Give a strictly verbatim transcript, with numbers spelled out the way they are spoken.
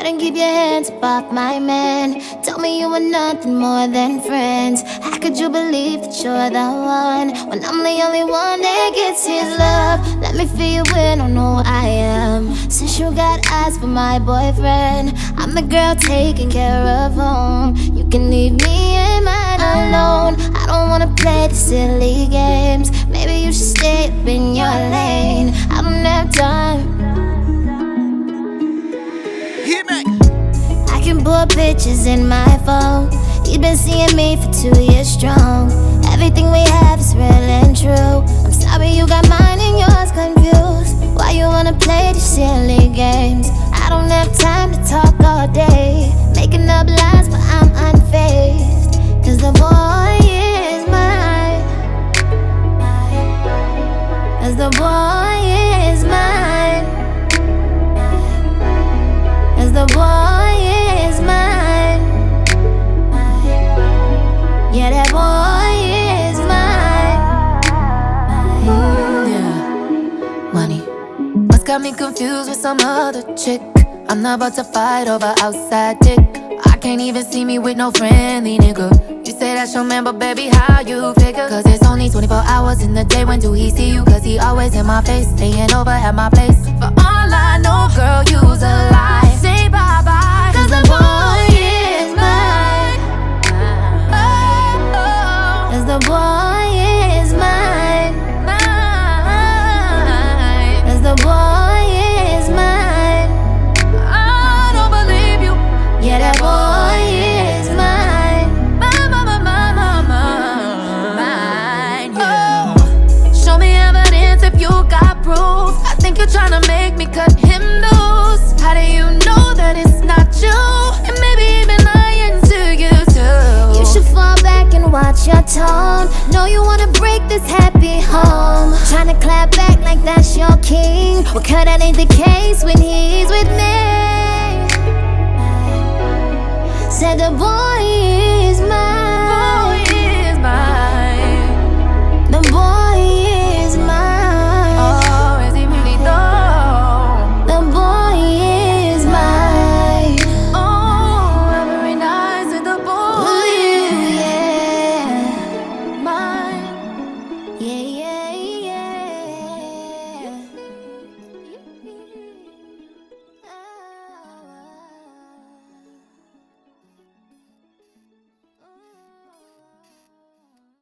couldn't keep your hands up off my man. Told me you were nothing more than friends. How could you believe that you're the one when I'm the only one that gets his love? Let me feel you in, I know I am. Since you got eyes for my boyfriend, I'm the girl taking care of home. You can leave me and mine alone. I don't wanna play the silly games. Maybe you should stay up in your lane. I don't have time. I can put pictures in my phone. You've been seeing me for two years strong. Everything we have is real and true. I'm sorry you got mine and yours confused. Why you wanna play these silly games? I don't have time to talk all day, making up lies but I'm unfazed. Cause the boy is mine. Cause the boy is mine. Cause the boy is mine. Yeah, that boy is mine. Mm, yeah, money. What's got me confused with some other chick? I'm not about to fight over outside dick. I can't even see me with no friendly nigga. You say that's your man, but baby, how you figure? Cause it's only twenty-four hours in the day. When do he see you? Cause he always in my face, staying over at my place. For all I know, girl, you's a lie. Say bye-bye, Cause the boy is mine. oh, oh. Cause the boy is mine. Mine. Cause the boy is mine. I don't believe you. Yeah, that boy is mine. Mine, mine, mine, mine, mine, mine, yeah. Oh, show me evidence if you got proof. I think you're trying to make me cut him loose. How do you know that it's not you? And maybe he been lying to you too. You should fall back and watch your tone. Know you wanna break this happy home. Tryna clap back like that's your king. Well, cause that ain't the case when he's with me. Said the boy